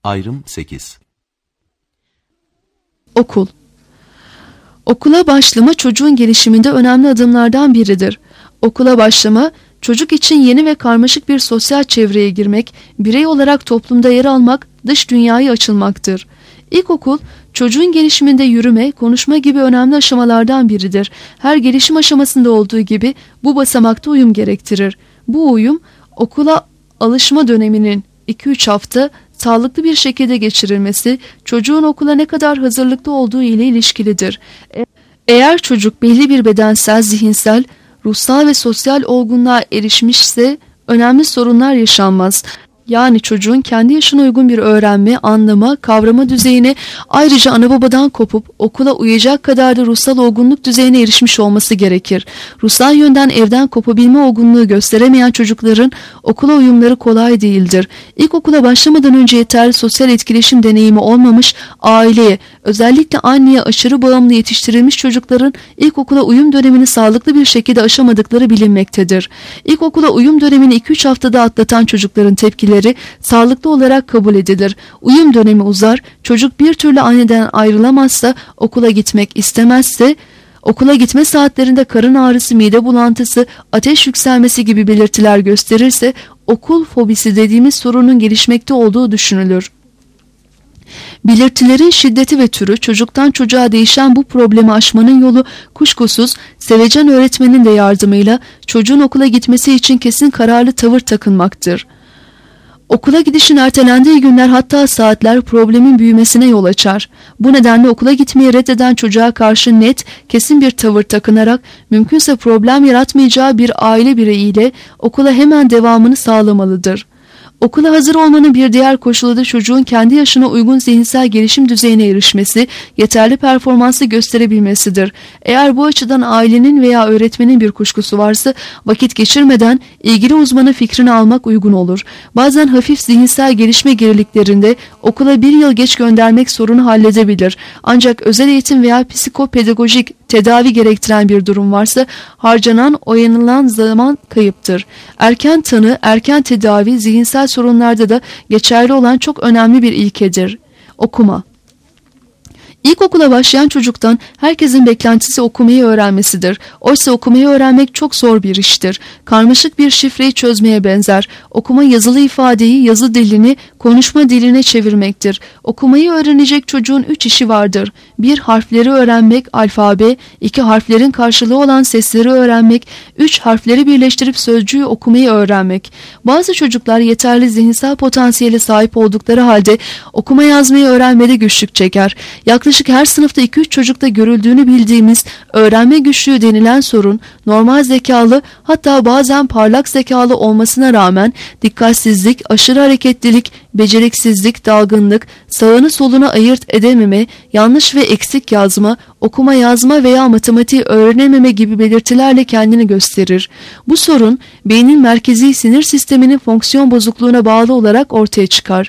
Ayrım 8. Okul. Okula başlama çocuğun gelişiminde önemli adımlardan biridir. Okula başlama, çocuk için yeni ve karmaşık bir sosyal çevreye girmek, birey olarak toplumda yer almak, dış dünyaya açılmaktır. İlkokul, çocuğun gelişiminde yürüme, konuşma gibi önemli aşamalardan biridir. Her gelişim aşamasında olduğu gibi bu basamakta uyum gerektirir. Bu uyum, okula alışma döneminin 2-3 hafta sağlıklı bir şekilde geçirilmesi, çocuğun okula ne kadar hazırlıklı olduğu ile ilişkilidir. Eğer çocuk belli bir bedensel, zihinsel, ruhsal ve sosyal olgunluğa erişmişse önemli sorunlar yaşanmaz. Yani çocuğun kendi yaşına uygun bir öğrenme, anlama, kavrama düzeyine, ayrıca ana babadan kopup okula uyacak kadar da ruhsal olgunluk düzeyine erişmiş olması gerekir. Ruhsal yönden evden kopabilme olgunluğu gösteremeyen çocukların okula uyumları kolay değildir. İlkokula başlamadan önce yeterli sosyal etkileşim deneyimi olmamış, aileye, özellikle anneye aşırı bağımlı yetiştirilmiş çocukların ilkokula uyum dönemini sağlıklı bir şekilde aşamadıkları bilinmektedir. İlkokula uyum dönemini 2-3 haftada atlatan çocukların tepkileri sağlıklı olarak kabul edilir. Uyum dönemi uzar, çocuk bir türlü anneden ayrılamazsa, okula gitmek istemezse, okula gitme saatlerinde karın ağrısı, mide bulantısı, ateş yükselmesi gibi belirtiler gösterirse, okul fobisi dediğimiz sorunun gelişmekte olduğu düşünülür. Belirtilerin şiddeti ve türü çocuktan çocuğa değişen bu problemi aşmanın yolu kuşkusuz sevecen öğretmenin de yardımıyla çocuğun okula gitmesi için kesin kararlı tavır takınmaktır. Okula gidişin ertelendiği günler, hatta saatler problemin büyümesine yol açar. Bu nedenle okula gitmeyi reddeden çocuğa karşı net, kesin bir tavır takınarak mümkünse problem yaratmayacağı bir aile bireyiyle okula hemen devamını sağlamalıdır. Okula hazır olmanın bir diğer koşulu da çocuğun kendi yaşına uygun zihinsel gelişim düzeyine erişmesi, yeterli performansı gösterebilmesidir. Eğer bu açıdan ailenin veya öğretmenin bir kuşkusu varsa, vakit geçirmeden ilgili uzmanın fikrini almak uygun olur. Bazen hafif zihinsel gelişme geriliklerinde okula bir yıl geç göndermek sorunu halledebilir. Ancak özel eğitim veya psikopedagojik tedavi gerektiren bir durum varsa, harcanan, oyanılan zaman kayıptır. Erken tanı, erken tedavi zihinsel sorunlarda da geçerli olan çok önemli bir ilkedir. Okuma. İlkokula başlayan çocuktan herkesin beklentisi okumayı öğrenmesidir. Oysa okumayı öğrenmek çok zor bir iştir. Karmaşık bir şifreyi çözmeye benzer. Okuma, yazılı ifadeyi yazı dilini konuşma diline çevirmektir. Okumayı öğrenecek çocuğun 3 işi vardır. 1. Harfleri öğrenmek, alfabe. 2. Harflerin karşılığı olan sesleri öğrenmek. 3. Harfleri birleştirip sözcüğü okumayı öğrenmek. Bazı çocuklar yeterli zihinsel potansiyele sahip oldukları halde okuma yazmayı öğrenmede güçlük çeker. Yaklaşık her sınıfta 2-3 çocukta görüldüğünü bildiğimiz öğrenme güçlüğü denilen sorun, normal zekalı, hatta bazen parlak zekalı olmasına rağmen dikkatsizlik, aşırı hareketlilik, beceriksizlik, dalgınlık, sağını solunu ayırt edememe, yanlış ve eksik yazma, okuma yazma veya matematiği öğrenememe gibi belirtilerle kendini gösterir. Bu sorun beynin merkezi sinir sisteminin fonksiyon bozukluğuna bağlı olarak ortaya çıkar.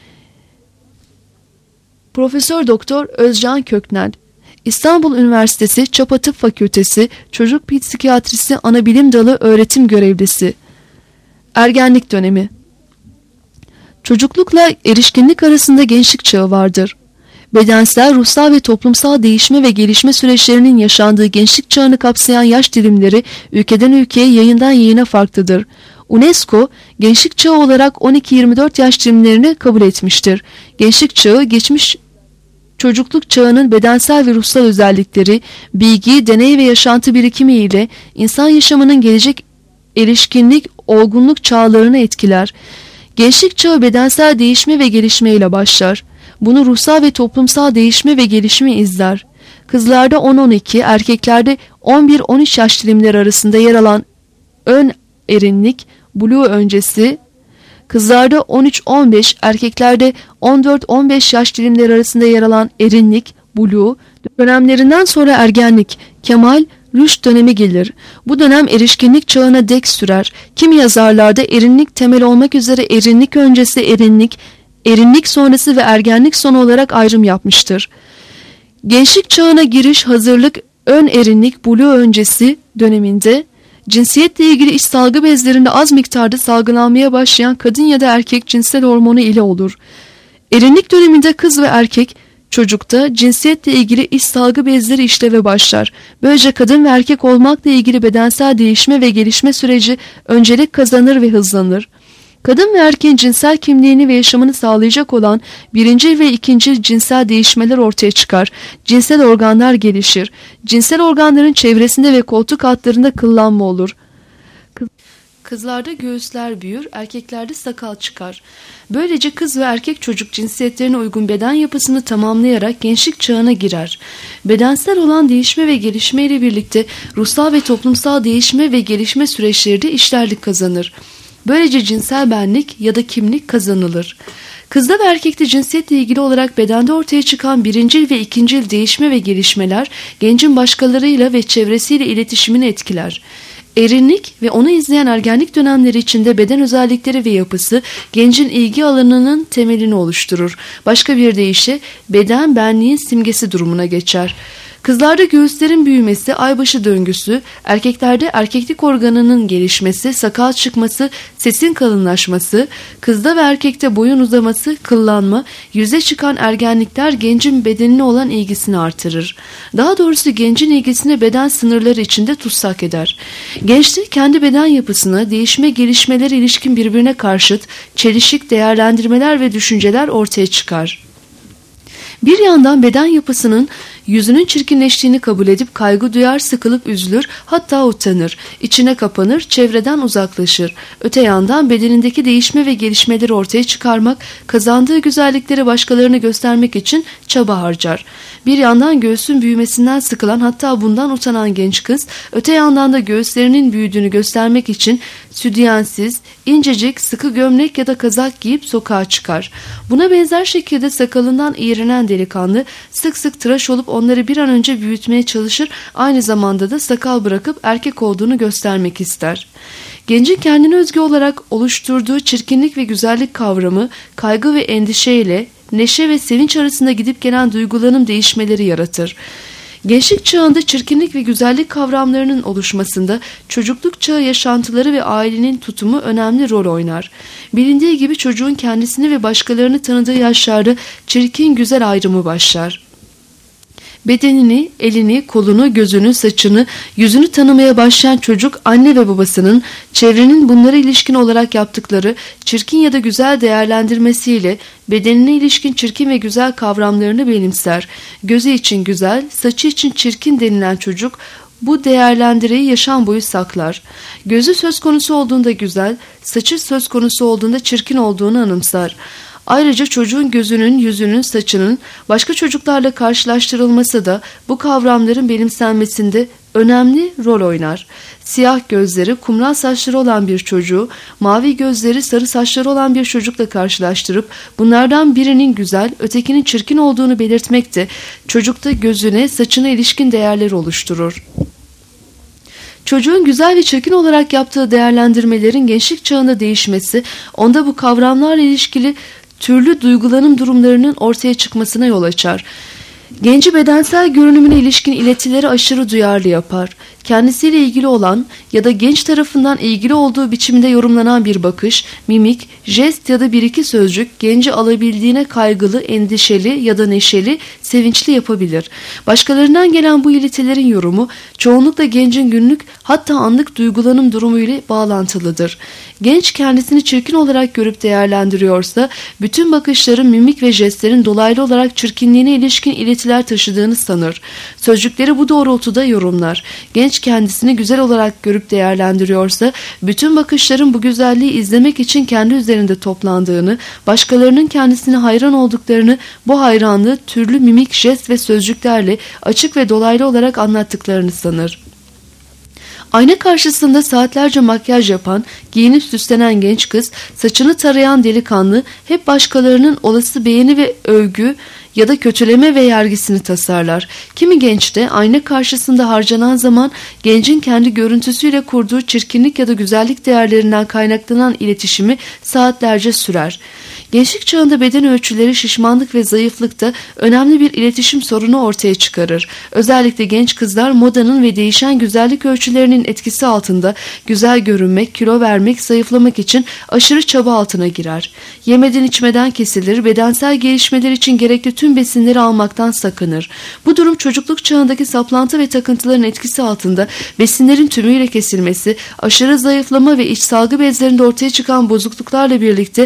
Profesör Doktor Özcan Köknel, İstanbul Üniversitesi Çapa Tıp Fakültesi Çocuk Psikiyatrisi Anabilim Dalı öğretim görevlisi. Ergenlik dönemi. Çocuklukla erişkinlik arasında gençlik çağı vardır. Bedensel, ruhsal ve toplumsal değişme ve gelişme süreçlerinin yaşandığı gençlik çağını kapsayan yaş dilimleri ülkeden ülkeye, yayından yayına farklıdır. UNESCO, gençlik çağı olarak 12-24 yaş dilimlerini kabul etmiştir. Gençlik çağı, geçmiş çocukluk çağının bedensel ve ruhsal özellikleri, bilgi, deney ve yaşantı birikimi ile insan yaşamının gelecek erişkinlik, olgunluk çağlarını etkiler. Gençlik çağı bedensel değişme ve gelişme ile başlar. Bunu ruhsal ve toplumsal değişme ve gelişimi izler. Kızlarda 10-12, erkeklerde 11-13 yaş dilimleri arasında yer alan ön erinlik, buluğ öncesi, kızlarda 13-15, erkeklerde 14-15 yaş dilimleri arasında yer alan erinlik, buluğ dönemlerinden sonra ergenlik, kemal, rüşt dönemi gelir. Bu dönem erişkinlik çağına dek sürer. Kimi yazarlarda erinlik temel olmak üzere erinlik öncesi, erinlik sonrası ve ergenlik sonu olarak ayrım yapmıştır. Gençlik çağına giriş, hazırlık, ön erinlik, buluğ öncesi döneminde cinsiyetle ilgili iç salgı bezlerinde az miktarda salgılanmaya başlayan kadın ya da erkek cinsel hormonu ile olur. Erinlik döneminde kız ve erkek çocukta cinsiyetle ilgili iç salgı bezleri işleve başlar. Böylece kadın ve erkek olmakla ilgili bedensel değişme ve gelişme süreci öncelik kazanır ve hızlanır. Kadın ve erkeğin cinsel kimliğini ve yaşamını sağlayacak olan birinci ve ikinci cinsel değişmeler ortaya çıkar. Cinsel organlar gelişir. Cinsel organların çevresinde ve koltuk altlarında kıllanma olur. Kızlarda göğüsler büyür, erkeklerde sakal çıkar. Böylece kız ve erkek çocuk cinsiyetlerine uygun beden yapısını tamamlayarak gençlik çağına girer. Bedensel olan değişme ve gelişme ile birlikte ruhsal ve toplumsal değişme ve gelişme süreçleri de işlerlik kazanır. Böylece cinsel benlik ya da kimlik kazanılır. Kızda ve erkekte cinsiyetle ilgili olarak bedende ortaya çıkan birincil ve ikincil değişme ve gelişmeler gencin başkalarıyla ve çevresiyle iletişimini etkiler. Erinlik ve onu izleyen ergenlik dönemleri içinde beden özellikleri ve yapısı gencin ilgi alanının temelini oluşturur. Başka bir deyişle beden benliğin simgesi durumuna geçer. Kızlarda göğüslerin büyümesi, aybaşı döngüsü, erkeklerde erkeklik organının gelişmesi, sakal çıkması, sesin kalınlaşması, kızda ve erkekte boyun uzaması, kıllanma, yüze çıkan ergenlikler gencin bedenine olan ilgisini artırır. Daha doğrusu gencin ilgisini beden sınırları içinde tutsak eder. Gençte kendi beden yapısına, değişme gelişmeleri ilişkin birbirine karşıt, çelişik değerlendirmeler ve düşünceler ortaya çıkar. Bir yandan beden yapısının yüzünün çirkinleştiğini kabul edip kaygı duyar, sıkılıp üzülür, hatta utanır, içine kapanır, çevreden uzaklaşır. Öte yandan bedenindeki değişme ve gelişmeleri ortaya çıkarmak, kazandığı güzellikleri başkalarına göstermek için çaba harcar. Bir yandan göğsün büyümesinden sıkılan, hatta bundan utanan genç kız, öte yandan da göğüslerinin büyüdüğünü göstermek için sütyensiz, incecik, sıkı gömlek ya da kazak giyip sokağa çıkar. Buna benzer şekilde sakalından iğrenen delikanlı sık sık tıraş olup onları bir an önce büyütmeye çalışır, aynı zamanda da sakal bırakıp erkek olduğunu göstermek ister. Gencin kendine özgü olarak oluşturduğu çirkinlik ve güzellik kavramı, kaygı ve endişeyle, neşe ve sevinç arasında gidip gelen duygulanım değişmeleri yaratır. Gençlik çağında çirkinlik ve güzellik kavramlarının oluşmasında çocukluk çağı yaşantıları ve ailenin tutumu önemli rol oynar. Bilindiği gibi çocuğun kendisini ve başkalarını tanıdığı yaşlarda çirkin güzel ayrımı başlar. Bedenini, elini, kolunu, gözünü, saçını, yüzünü tanımaya başlayan çocuk anne ve babasının çevrenin bunlara ilişkin olarak yaptıkları çirkin ya da güzel değerlendirmesiyle bedenine ilişkin çirkin ve güzel kavramlarını benimser. Gözü için güzel, saçı için çirkin denilen çocuk bu değerlendireyi yaşam boyu saklar. Gözü söz konusu olduğunda güzel, saçı söz konusu olduğunda çirkin olduğunu anımsar. Ayrıca çocuğun gözünün, yüzünün, saçının başka çocuklarla karşılaştırılması da bu kavramların benimsenmesinde önemli rol oynar. Siyah gözleri, kumral saçları olan bir çocuğu, mavi gözleri, sarı saçları olan bir çocukla karşılaştırıp bunlardan birinin güzel, ötekinin çirkin olduğunu belirtmek de çocukta gözüne, saçına ilişkin değerleri oluşturur. Çocuğun güzel ve çirkin olarak yaptığı değerlendirmelerin gençlik çağında değişmesi, onda bu kavramlarla ilişkili türlü duygulanım durumlarının ortaya çıkmasına yol açar. Genci bedensel görünümüne ilişkin iletileri aşırı duyarlı yapar. Kendisiyle ilgili olan ya da genç tarafından ilgili olduğu biçimde yorumlanan bir bakış, mimik, jest ya da bir iki sözcük genci alabildiğine kaygılı, endişeli ya da neşeli, sevinçli yapabilir. Başkalarından gelen bu iletilerin yorumu çoğunlukla gencin günlük hatta anlık duygulanım durumu ile bağlantılıdır. Genç kendisini çirkin olarak görüp değerlendiriyorsa bütün bakışların, mimik ve jestlerin dolaylı olarak çirkinliğine ilişkin iletiler taşıdığını sanır. Sözcükleri bu doğrultuda yorumlar. Genç kendisini güzel olarak görüp değerlendiriyorsa bütün bakışların bu güzelliği izlemek için kendi üzerinde toplandığını, başkalarının kendisine hayran olduklarını, bu hayranlığı türlü mimik, jest ve sözcüklerle açık ve dolaylı olarak anlattıklarını sanır. Ayna karşısında saatlerce makyaj yapan, giyinip süslenen genç kız, saçını tarayan delikanlı hep başkalarının olası beğeni ve övgü ya da kötüleme ve yergisini tasarlar. Kimi genç de ayna karşısında harcanan zaman gencin kendi görüntüsüyle kurduğu çirkinlik ya da güzellik değerlerinden kaynaklanan iletişimi saatlerce sürer. Gençlik çağında beden ölçüleri şişmanlık ve zayıflıkta önemli bir iletişim sorunu ortaya çıkarır. Özellikle genç kızlar modanın ve değişen güzellik ölçülerinin etkisi altında güzel görünmek, kilo vermek, zayıflamak için aşırı çaba altına girer. Yemeden içmeden kesilir, bedensel gelişmeler için gerekli tüm besinleri almaktan sakınır. Bu durum çocukluk çağındaki saplantı ve takıntıların etkisi altında besinlerin tümüyle kesilmesi, aşırı zayıflama ve iç salgı bezlerinde ortaya çıkan bozukluklarla birlikte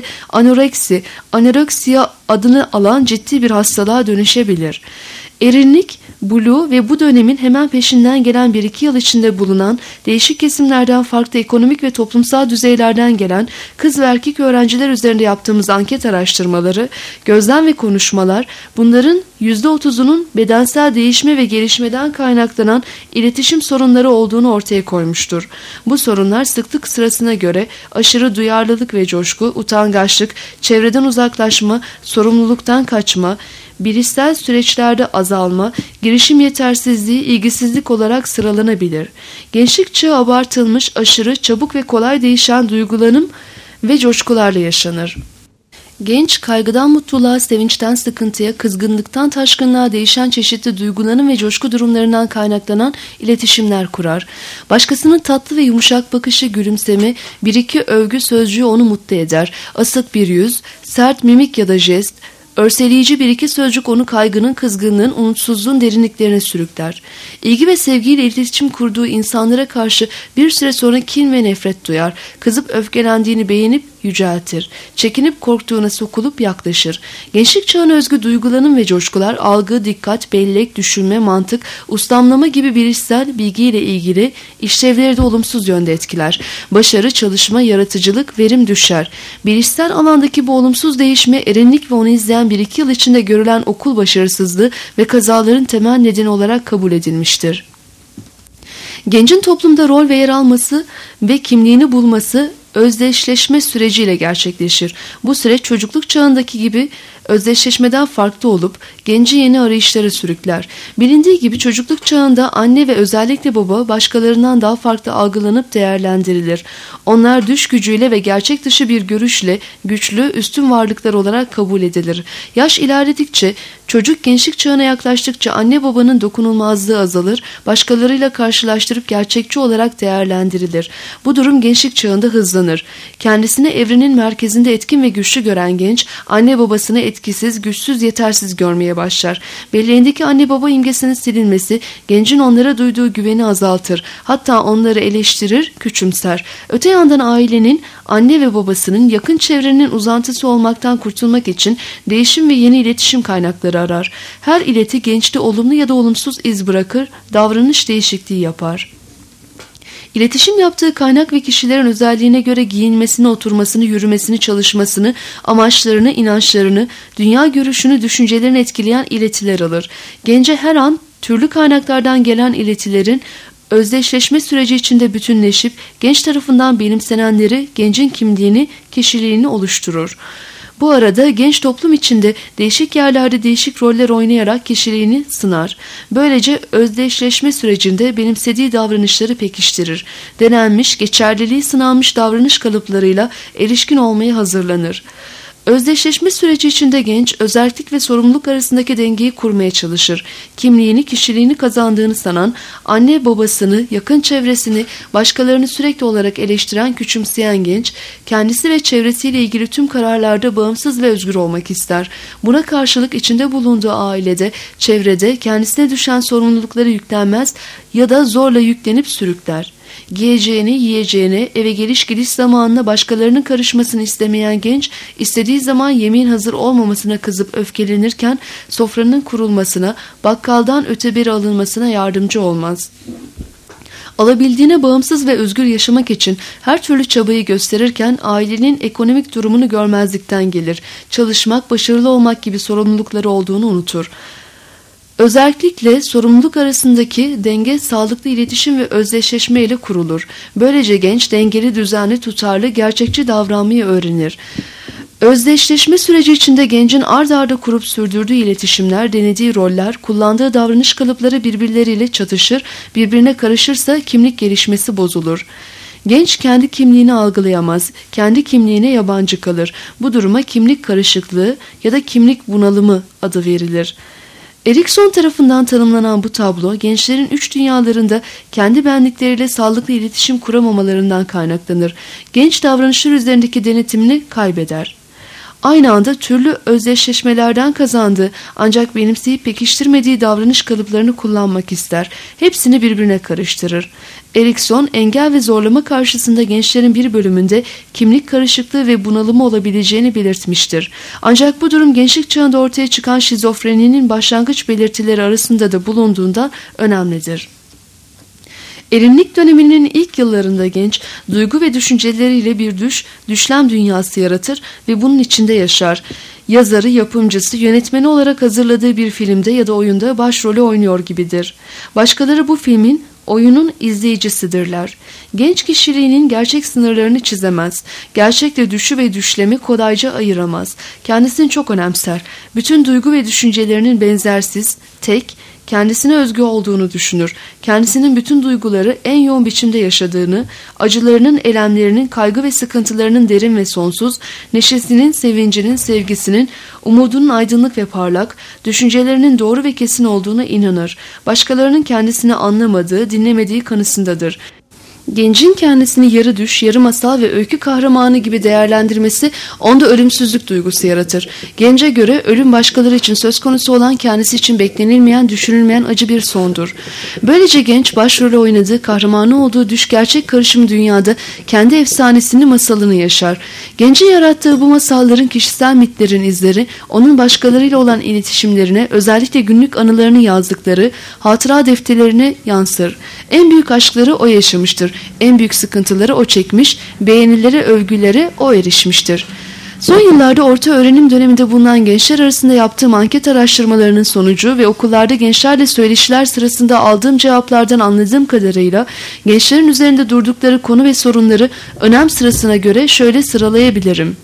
anoreksiya adını alan ciddi bir hastalığa dönüşebilir. Erinlik, buluğ ve bu dönemin hemen peşinden gelen 1-2 yıl içinde bulunan değişik kesimlerden farklı ekonomik ve toplumsal düzeylerden gelen kız ve erkek öğrenciler üzerinde yaptığımız anket araştırmaları, gözlem ve konuşmalar bunların %30'unun bedensel değişme ve gelişmeden kaynaklanan iletişim sorunları olduğunu ortaya koymuştur. Bu sorunlar sıklık sırasına göre aşırı duyarlılık ve coşku, utangaçlık, çevreden uzaklaşma, sorumluluktan kaçma, bilişsel süreçlerde azalma, girişim yetersizliği, ilgisizlik olarak sıralanabilir. Gençlik çağı abartılmış, aşırı, çabuk ve kolay değişen duygulanım ve coşkularla yaşanır. Genç, kaygıdan mutluluğa, sevinçten sıkıntıya, kızgınlıktan taşkınlığa değişen çeşitli duygulanım ve coşku durumlarından kaynaklanan iletişimler kurar. Başkasının tatlı ve yumuşak bakışı, gülümseme, bir iki övgü sözcüğü onu mutlu eder. Asık bir yüz, sert mimik ya da jest, örseleyici bir iki sözcük onu kaygının, kızgınlığın, umutsuzluğun derinliklerine sürükler. İlgi ve sevgiyle iletişim kurduğu insanlara karşı bir süre sonra kin ve nefret duyar. Kızıp öfkelendiğini beğenip yüceltir. Çekinip korktuğuna sokulup yaklaşır. Gençlik çağına özgü duygulanım ve coşkular, algı, dikkat, bellek, düşünme, mantık, ustamlama gibi bilişsel bilgiyle ilgili işlevleri de olumsuz yönde etkiler. Başarı, çalışma, yaratıcılık, verim düşer. Bilişsel alandaki bu olumsuz değişme, erinlik ve onu izleyen 1-2 yıl içinde görülen okul başarısızlığı ve kazaların temel nedeni olarak kabul edilmiştir. Gencin toplumda rol ve yer alması ve kimliğini bulması özdeşleşme süreciyle gerçekleşir. Bu süreç çocukluk çağındaki gibi özdeşleşmeden farklı olup genci yeni arayışlara sürükler. Bilindiği gibi çocukluk çağında anne ve özellikle baba başkalarından daha farklı algılanıp değerlendirilir. Onlar düş gücüyle ve gerçek dışı bir görüşle güçlü, üstün varlıklar olarak kabul edilir. Yaş ilerledikçe, çocuk gençlik çağına yaklaştıkça anne babanın dokunulmazlığı azalır, başkalarıyla karşılaştırıp gerçekçi olarak değerlendirilir. Bu durum gençlik çağında hızlanır. Kendisini evrenin merkezinde etkin ve güçlü gören genç, anne babasını etkisiz, güçsüz, yetersiz görmeye başlar. Belleğindeki anne baba imgesinin silinmesi, gencin onlara duyduğu güveni azaltır. Hatta onları eleştirir, küçümser. Öte yandan ailenin, anne ve babasının yakın çevrenin uzantısı olmaktan kurtulmak için değişim ve yeni iletişim kaynakları arar. Her ileti gençte olumlu ya da olumsuz iz bırakır, davranış değişikliği yapar. İletişim yaptığı kaynak ve kişilerin özelliğine göre giyinmesini, oturmasını, yürümesini, çalışmasını, amaçlarını, inançlarını, dünya görüşünü, düşüncelerini etkileyen iletiler alır. Gence her an türlü kaynaklardan gelen iletilerin özdeşleşme süreci içinde bütünleşip genç tarafından benimsenenleri gencin kimliğini, kişiliğini oluşturur. Bu arada genç toplum içinde değişik yerlerde değişik roller oynayarak kişiliğini sınar. Böylece özdeşleşme sürecinde benimsediği davranışları pekiştirir. Denenmiş, geçerliliği sınanmış davranış kalıplarıyla erişkin olmaya hazırlanır. Özdeşleşme süreci içinde genç, özellik ve sorumluluk arasındaki dengeyi kurmaya çalışır. Kimliğini, kişiliğini kazandığını sanan, anne babasını, yakın çevresini, başkalarını sürekli olarak eleştiren, küçümseyen genç, kendisi ve çevresiyle ilgili tüm kararlarda bağımsız ve özgür olmak ister. Buna karşılık içinde bulunduğu ailede, çevrede kendisine düşen sorumlulukları yüklenmez ya da zorla yüklenip sürükler. Giyeceğini, yiyeceğini, eve geliş gidiş zamanına başkalarının karışmasını istemeyen genç, istediği zaman yemeğin hazır olmamasına kızıp öfkelenirken sofranın kurulmasına, bakkaldan öteberi alınmasına yardımcı olmaz. Alabildiğine bağımsız ve özgür yaşamak için her türlü çabayı gösterirken ailenin ekonomik durumunu görmezlikten gelir. Çalışmak, başarılı olmak gibi sorumlulukları olduğunu unutur. Özellikle sorumluluk arasındaki denge sağlıklı iletişim ve özdeşleşme ile kurulur. Böylece genç dengeli, düzenli, tutarlı, gerçekçi davranmayı öğrenir. Özdeşleşme süreci içinde gencin ard arda kurup sürdürdüğü iletişimler, denediği roller, kullandığı davranış kalıpları birbirleriyle çatışır, birbirine karışırsa kimlik gelişmesi bozulur. Genç kendi kimliğini algılayamaz, kendi kimliğine yabancı kalır. Bu duruma kimlik karışıklığı ya da kimlik bunalımı adı verilir. Erikson tarafından tanımlanan bu tablo, gençlerin üç dünyalarında kendi benlikleriyle sağlıklı iletişim kuramamalarından kaynaklanır. Genç davranışlar üzerindeki denetimini kaybeder. Aynı anda türlü özdeşleşmelerden kazandığı ancak benimseyip pekiştirmediği davranış kalıplarını kullanmak ister. Hepsini birbirine karıştırır. Erikson, engel ve zorlama karşısında gençlerin bir bölümünde kimlik karışıklığı ve bunalımı olabileceğini belirtmiştir. Ancak bu durum gençlik çağında ortaya çıkan şizofreninin başlangıç belirtileri arasında da bulunduğundan önemlidir. Erinlik döneminin ilk yıllarında genç, duygu ve düşünceleriyle bir düşlem dünyası yaratır ve bunun içinde yaşar. Yazarı, yapımcısı, yönetmeni olarak hazırladığı bir filmde ya da oyunda başrolü oynuyor gibidir. Başkaları bu filmin, oyunun izleyicisidirler. Genç kişiliğinin gerçek sınırlarını çizemez. Gerçekle düşü ve düşlemi kolayca ayıramaz. Kendisini çok önemser. Bütün duygu ve düşüncelerinin benzersiz, tek, kendisine özgü olduğunu düşünür. Kendisinin bütün duyguları en yoğun biçimde yaşadığını, acılarının, elemlerinin, kaygı ve sıkıntılarının derin ve sonsuz, neşesinin, sevincinin, sevgisinin, umudunun aydınlık ve parlak, düşüncelerinin doğru ve kesin olduğuna inanır. Başkalarının kendisini anlamadığı, dinlemediği kanısındadır. Gencin kendisini yarı düş, yarı masal ve öykü kahramanı gibi değerlendirmesi onda ölümsüzlük duygusu yaratır. Gence göre ölüm başkaları için söz konusu olan, kendisi için beklenilmeyen, düşünülmeyen acı bir sondur. Böylece genç başrolü oynadığı, kahramanı olduğu düş gerçek karışım dünyada kendi efsanesini, masalını yaşar. Gencin yarattığı bu masalların, kişisel mitlerin izleri onun başkalarıyla olan iletişimlerine, özellikle günlük anılarını yazdıkları hatıra defterlerine yansır. En büyük aşkları o yaşamıştır. En büyük sıkıntıları o çekmiş, beğenilere, övgülere o erişmiştir. Son yıllarda orta öğrenim döneminde bulunan gençler arasında yaptığım anket araştırmalarının sonucu ve okullarda gençlerle söyleşiler sırasında aldığım cevaplardan anladığım kadarıyla gençlerin üzerinde durdukları konu ve sorunları önem sırasına göre şöyle sıralayabilirim.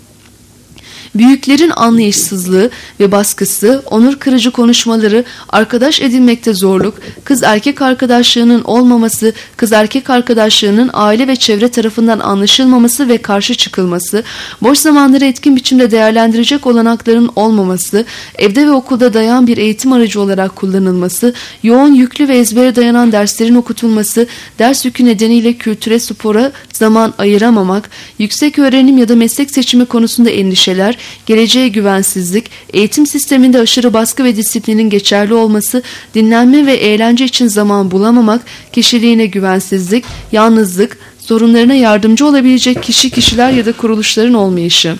Büyüklerin anlayışsızlığı ve baskısı, onur kırıcı konuşmaları, arkadaş edinmekte zorluk, kız erkek arkadaşlığının olmaması, kız erkek arkadaşlığının aile ve çevre tarafından anlaşılmaması ve karşı çıkılması, boş zamanları etkin biçimde değerlendirecek olanakların olmaması, evde ve okulda dayan bir eğitim aracı olarak kullanılması, yoğun yüklü ve ezbere dayanan derslerin okutulması, ders yükü nedeniyle kültüre, spora zaman ayıramamak, yüksek öğrenim ya da meslek seçimi konusunda endişeler, geleceğe güvensizlik, eğitim sisteminde aşırı baskı ve disiplinin geçerli olması, dinlenme ve eğlence için zaman bulamamak, kişiliğine güvensizlik, yalnızlık, sorunlarına yardımcı olabilecek kişiler ya da kuruluşların olmayışı.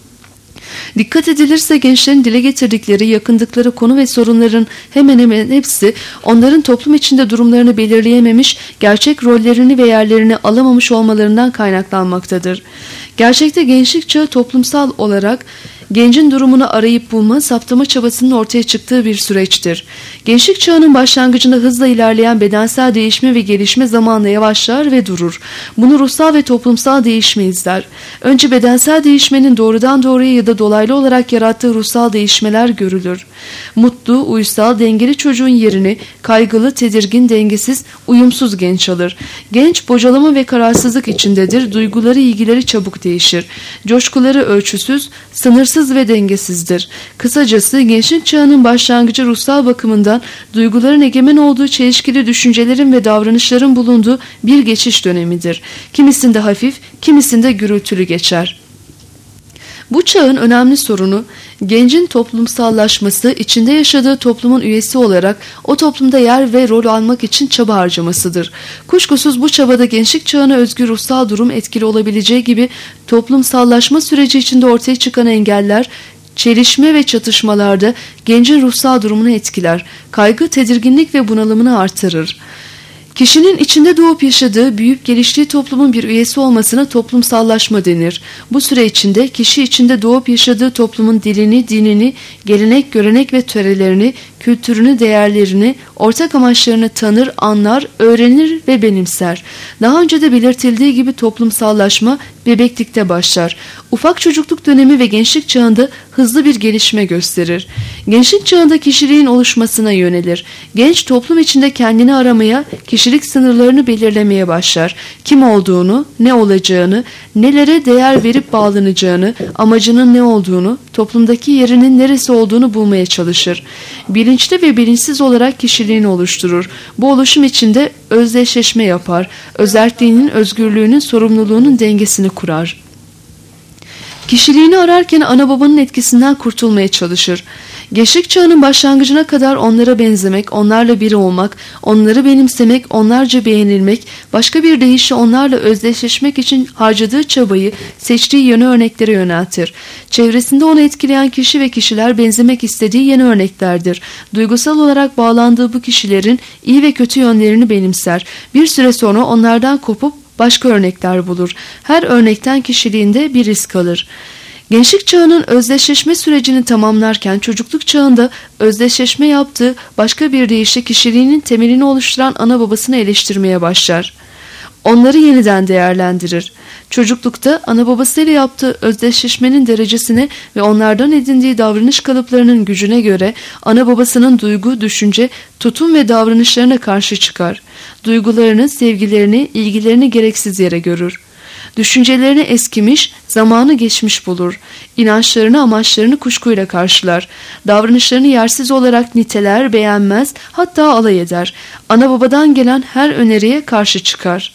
Dikkat edilirse gençlerin dile getirdikleri, yakındıkları konu ve sorunların hemen hemen hepsi onların toplum içinde durumlarını belirleyememiş, gerçek rollerini ve yerlerini alamamış olmalarından kaynaklanmaktadır. Gerçekte gençlik çağı toplumsal olarak gencin durumunu arayıp bulma, saptama çabasının ortaya çıktığı bir süreçtir. Gençlik çağının başlangıcında hızla ilerleyen bedensel değişme ve gelişme zamanla yavaşlar ve durur. Bunu ruhsal ve toplumsal değişme izler. Önce bedensel değişmenin doğrudan doğruya ya da dolaylı olarak yarattığı ruhsal değişmeler görülür. Mutlu, uysal, dengeli çocuğun yerini kaygılı, tedirgin, dengesiz, uyumsuz genç alır. Genç bocalama ve kararsızlık içindedir. Duyguları, ilgileri çabuk değişir. Coşkuları ölçüsüz, sınırsız ve dengesizdir. Kısacası gençlik çağının başlangıcı ruhsal bakımından duyguların egemen olduğu, çelişkili düşüncelerin ve davranışların bulunduğu bir geçiş dönemidir. Kimisinde hafif, kimisinde gürültülü geçer. Bu çağın önemli sorunu gencin toplumsallaşması, içinde yaşadığı toplumun üyesi olarak o toplumda yer ve rol almak için çaba harcamasıdır. Kuşkusuz bu çabada gençlik çağına özgü ruhsal durum etkili olabileceği gibi toplumsallaşma süreci içinde ortaya çıkan engeller, çelişme ve çatışmalarda gencin ruhsal durumunu etkiler, kaygı, tedirginlik ve bunalımını artırır. Kişinin içinde doğup yaşadığı, büyüyüp geliştiği toplumun bir üyesi olmasına toplumsallaşma denir. Bu süre içinde kişi içinde doğup yaşadığı toplumun dilini, dinini, gelenek, görenek ve törelerini, kültürünü, değerlerini, ortak amaçlarını tanır, anlar, öğrenir ve benimser. Daha önce de belirtildiği gibi toplumsallaşma bebeklikte başlar. Ufak çocukluk dönemi ve gençlik çağında hızlı bir gelişme gösterir. Gençlik çağında kişiliğin oluşmasına yönelir. Genç toplum içinde kendini aramaya, kişilik sınırlarını belirlemeye başlar. Kim olduğunu, ne olacağını, nelere değer verip bağlanacağını, amacının ne olduğunu, toplumdaki yerinin neresi olduğunu bulmaya çalışır. Bilinçli ve bilinçsiz olarak kişiliğini oluşturur. Bu oluşum içinde özdeşleşme yapar. Özerkliğinin, özgürlüğünün, sorumluluğunun dengesini kurar. Kişiliğini ararken ana babanın etkisinden kurtulmaya çalışır. Gençlik çağının başlangıcına kadar onlara benzemek, onlarla biri olmak, onları benimsemek, onlarca beğenilmek, başka bir deyişle onlarla özdeşleşmek için harcadığı çabayı seçtiği yeni örneklere yöneltir. Çevresinde onu etkileyen kişi ve kişiler benzemek istediği yeni örneklerdir. Duygusal olarak bağlandığı bu kişilerin iyi ve kötü yönlerini benimser. Bir süre sonra onlardan kopup başka örnekler bulur. Her örnekten kişiliğinde bir iz kalır. Gençlik çağının özdeşleşme sürecini tamamlarken çocukluk çağında özdeşleşme yaptığı başka bir deyişle kişiliğinin temelini oluşturan ana babasını eleştirmeye başlar. Onları yeniden değerlendirir. Çocuklukta ana babasıyla yaptığı özdeşleşmenin derecesine ve onlardan edindiği davranış kalıplarının gücüne göre ana babasının duygu, düşünce, tutum ve davranışlarına karşı çıkar. Duygularını, sevgilerini, ilgilerini gereksiz yere görür. Düşüncelerini eskimiş, zamanı geçmiş bulur. İnançlarını, amaçlarını kuşkuyla karşılar. Davranışlarını yersiz olarak niteler, beğenmez, hatta alay eder. Ana babadan gelen her öneriye karşı çıkar.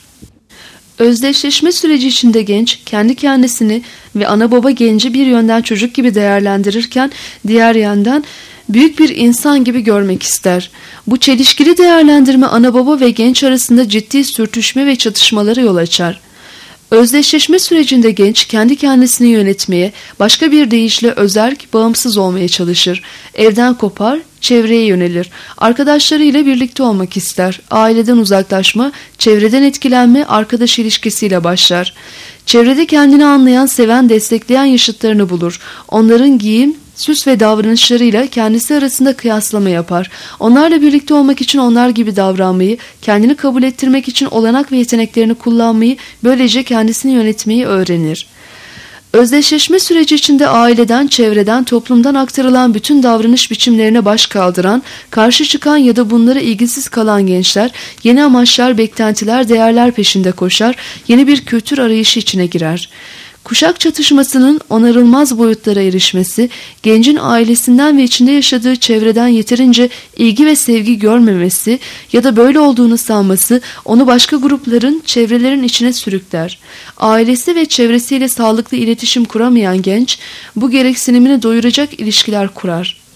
Özdeşleşme süreci içinde genç, kendi kendisini ve ana baba genci bir yönden çocuk gibi değerlendirirken, diğer yandan büyük bir insan gibi görmek ister. Bu çelişkili değerlendirme ana baba ve genç arasında ciddi sürtüşme ve çatışmalara yol açar. Özdeşleşme sürecinde genç kendi kendisini yönetmeye, başka bir deyişle özerk, bağımsız olmaya çalışır. Evden kopar, çevreye yönelir. Arkadaşlarıyla birlikte olmak ister. Aileden uzaklaşma, çevreden etkilenme, arkadaş ilişkisiyle başlar. Çevrede kendini anlayan, seven, destekleyen yaşıtlarını bulur. Onların giyim, süs ve davranışlarıyla kendisi arasında kıyaslama yapar. Onlarla birlikte olmak için onlar gibi davranmayı, kendini kabul ettirmek için olanak ve yeteneklerini kullanmayı, böylece kendisini yönetmeyi öğrenir. Özdeşleşme süreci içinde aileden, çevreden, toplumdan aktarılan bütün davranış biçimlerine baş kaldıran, karşı çıkan ya da bunlara ilgisiz kalan gençler, yeni amaçlar, beklentiler, değerler peşinde koşar, yeni bir kültür arayışı içine girer. Kuşak çatışmasının onarılmaz boyutlara erişmesi, gencin ailesinden ve içinde yaşadığı çevreden yeterince ilgi ve sevgi görmemesi ya da böyle olduğunu sanması onu başka grupların, çevrelerin içine sürükler. Ailesi ve çevresiyle sağlıklı iletişim kuramayan genç, bu gereksinimini doyuracak ilişkiler kurar.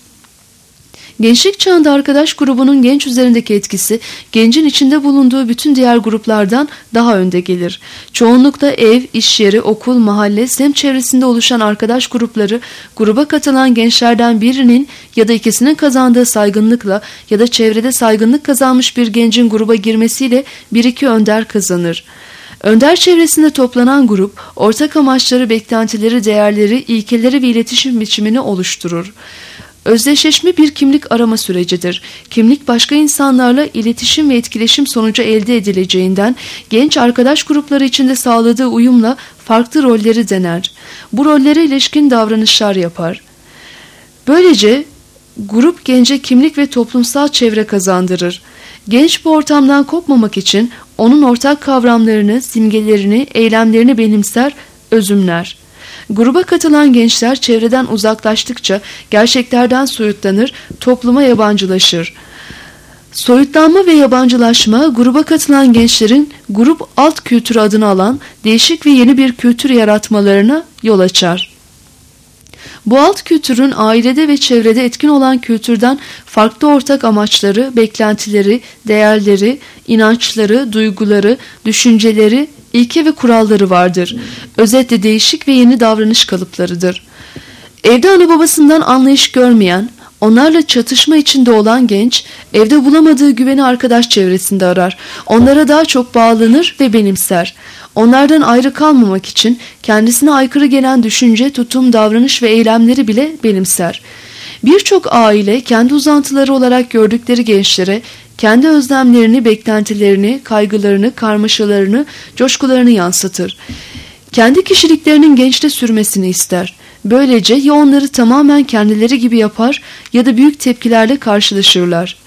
Gençlik çağında arkadaş grubunun genç üzerindeki etkisi, gencin içinde bulunduğu bütün diğer gruplardan daha önde gelir. Çoğunlukla ev, iş yeri, okul, mahalle, semt çevresinde oluşan arkadaş grupları, gruba katılan gençlerden birinin ya da ikisinin kazandığı saygınlıkla ya da çevrede saygınlık kazanmış bir gencin gruba girmesiyle bir iki önder kazanır. Önder çevresinde toplanan grup, ortak amaçları, beklentileri, değerleri, ilkeleri ve iletişim biçimini oluşturur. Özdeşleşme bir kimlik arama sürecidir. Kimlik başka insanlarla iletişim ve etkileşim sonucu elde edileceğinden genç arkadaş grupları içinde sağladığı uyumla farklı rolleri dener. Bu rollere ilişkin davranışlar yapar. Böylece grup gence kimlik ve toplumsal çevre kazandırır. Genç bu ortamdan kopmamak için onun ortak kavramlarını, simgelerini, eylemlerini benimser, özümler. Gruba katılan gençler çevreden uzaklaştıkça gerçeklerden soyutlanır, topluma yabancılaşır. Soyutlanma ve yabancılaşma gruba katılan gençlerin grup alt kültürü adını alan değişik ve yeni bir kültür yaratmalarına yol açar. Bu alt kültürün ailede ve çevrede etkin olan kültürden farklı ortak amaçları, beklentileri, değerleri, inançları, duyguları, düşünceleri, ilke ve kuralları vardır. Özetle değişik ve yeni davranış kalıplarıdır. Evde ana babasından anlayış görmeyen, onlarla çatışma içinde olan genç, evde bulamadığı güveni arkadaş çevresinde arar. Onlara daha çok bağlanır ve benimser. Onlardan ayrı kalmamak için kendisine aykırı gelen düşünce, tutum, davranış ve eylemleri bile benimser. Birçok aile kendi uzantıları olarak gördükleri gençlere kendi özlemlerini, beklentilerini, kaygılarını, karmaşalarını, coşkularını yansıtır. Kendi kişiliklerinin gençte sürmesini ister. Böylece ya onları tamamen kendileri gibi yapar ya da büyük tepkilerle karşılaşırlar.